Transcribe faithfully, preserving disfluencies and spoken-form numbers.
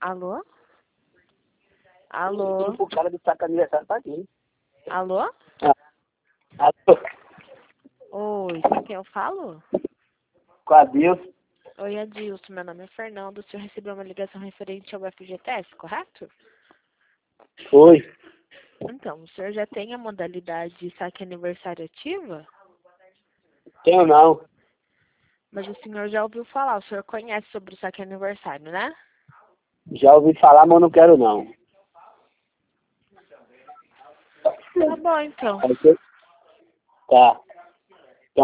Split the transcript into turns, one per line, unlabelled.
Alô? Alô?
O cara do saco aniversário tá aqui.
Alô?
Ah. Alô?
Oi, com quem eu falo?
Com a Deus.
Oi, Adilson, meu nome é Fernando. O senhor recebeu uma ligação referente ao F G T S, correto?
Foi.
Então, o senhor já tem a modalidade de saque aniversário ativa?
Tenho não.
Mas o senhor já ouviu falar, o senhor conhece sobre o saque aniversário, né?
Já ouvi falar, mas não quero não.
Tá bom, então.
Tá.